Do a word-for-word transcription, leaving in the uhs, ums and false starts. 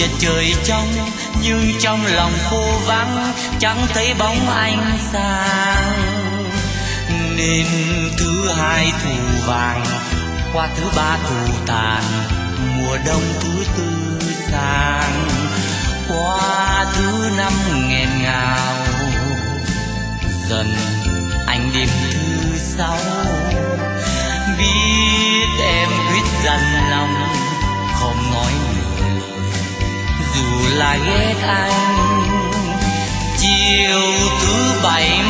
giờ trời trong, nhưng trong lòng cô vắng, chẳng thấy bóng anh sang. Nên thứ hai thù vàng, qua thứ ba thù tàn, mùa đông thứ tư sang, qua thứ năm nghẹn ngào, dần anh đêm thứ sáu. Biết em quyết dằn lòng, không nói nửa lời, dù là ghét anh. Chiều thứ bảy